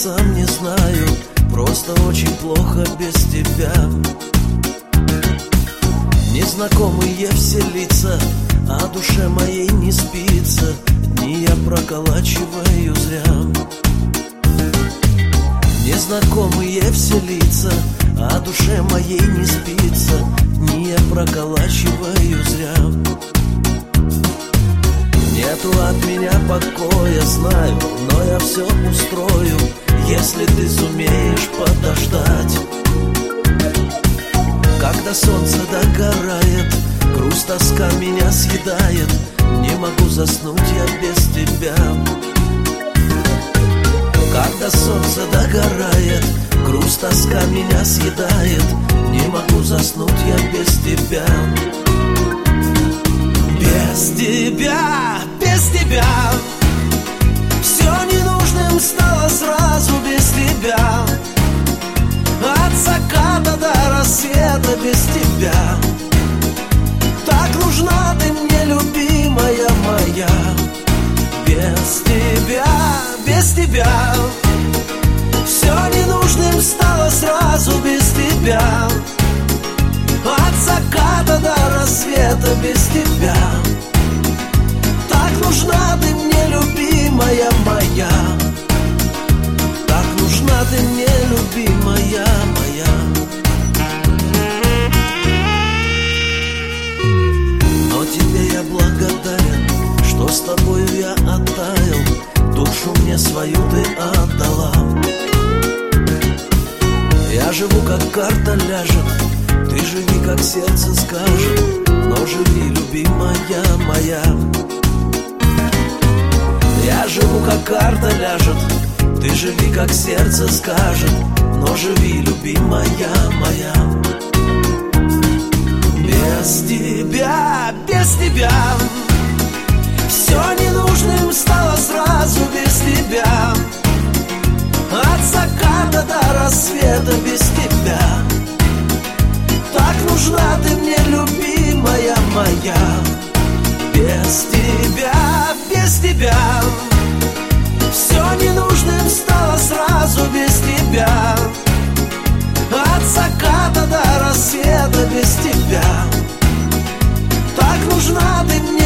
сам не знаю, просто очень плохо без тебя. Незнакомые все лица, а душе моей не спится. Дни я проколачиваю зря. Незнакомые все лица, а душе моей не спится. Дни я проколачиваю зря. Нету от меня покоя, знаю, но я все устрою, если ты сумеешь подождать. Когда солнце догорает, грусть, тоска меня съедает. Не могу заснуть я без тебя. Когда солнце догорает, грусть, тоска меня съедает. Не могу заснуть я без тебя. Без тебя, без тебя все ненужным стало сразу без тебя. От заката до рассвета без тебя. Так нужна ты мне, любимая моя. Без тебя все ненужным стало сразу без тебя. От заката до рассвета без тебя. Так нужна ты мне, любимая моя. Так нужна ты мне, любимая моя. Но тебе я благодарен, что с тобою я оттаял. Душу мне свою ты отдала. Я живу, как карта ляжет, ты живи, как сердце скажет. Но живи, любимая моя. Я живу, как карта ляжет, ты живи, как сердце скажет. Но живи, любимая моя. Без тебя все ненужным стало сразу без тебя. От заката до рассвета без тебя. Так нужна ты мне, любимая моя. Без тебя все ненужным стало сразу без тебя. От заката до рассвета без тебя. Так нужна ты мне,